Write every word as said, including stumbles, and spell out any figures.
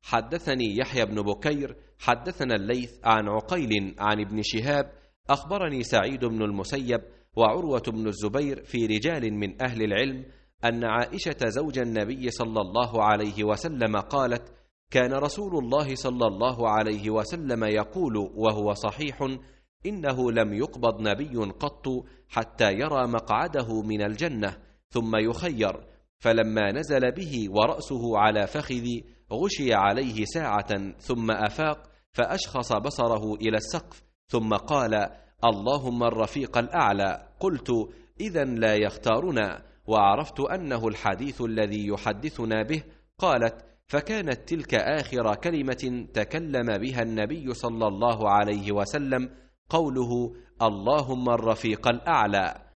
حدثني يحيى بن بكير حدثنا الليث عن عقيل عن ابن شهاب أخبرني سعيد بن المسيب وعروة بن الزبير في رجال من أهل العلم أن عائشة زوج النبي صلى الله عليه وسلم قالت: كان رسول الله صلى الله عليه وسلم يقول وهو صحيح: إنه لم يقبض نبي قط حتى يرى مقعده من الجنة ثم يخير، فلما نزل به ورأسه على فخذي غشي عليه ساعة ثم أفاق فأشخص بصره إلى السقف ثم قال: اللهم الرفيق الأعلى. قلت: إذن لا يختارنا، وعرفت أنه الحديث الذي يحدثنا به. قالت: فكانت تلك آخر كلمة تكلم بها النبي صلى الله عليه وسلم، قوله: اللهم الرفيق الأعلى.